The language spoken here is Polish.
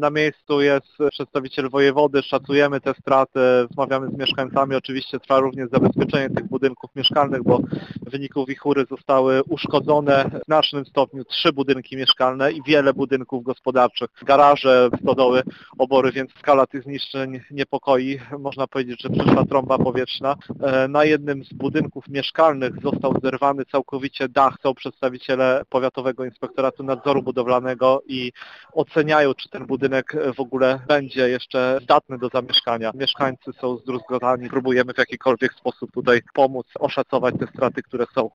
Na miejscu jest przedstawiciel wojewody, szacujemy te straty, rozmawiamy z mieszkańcami, oczywiście trwa również zabezpieczenie tych budynków mieszkalnych, bo w wyniku wichury zostały uszkodzone w znacznym stopniu 3 budynki mieszkalne i wiele budynków gospodarczych, garaże, stodoły, obory, więc skala tych zniszczeń niepokoi. Można powiedzieć, że przyszła trąba powietrzna. Na jednym z budynków mieszkalnych został zerwany całkowicie dach. Są przedstawiciele Powiatowego Inspektoratu Nadzoru Budowlanego i oceniają, czy ten budynek w ogóle będzie jeszcze zdatny do zamieszkania. Mieszkańcy są zdruzgotani, próbujemy w jakikolwiek sposób tutaj pomóc, oszacować te straty, które są.